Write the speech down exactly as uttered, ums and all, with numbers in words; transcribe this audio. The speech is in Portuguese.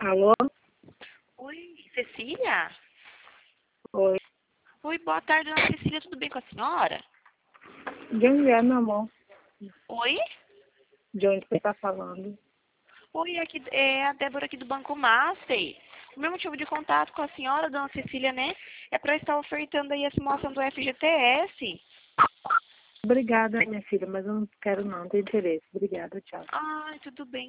Alô? Oi, Cecília? Oi. Oi, boa tarde, dona Cecília, tudo bem com a senhora? De onde é, meu amor? Oi? De onde você está falando? Oi, aqui, é a Débora aqui do Banco Master. O meu motivo de contato com a senhora, dona Cecília, né, é para estar ofertando aí a simulação do F G T S. Obrigada, minha filha, mas eu não quero não, não tenho interesse. Obrigada, tchau. Ai, tudo bem.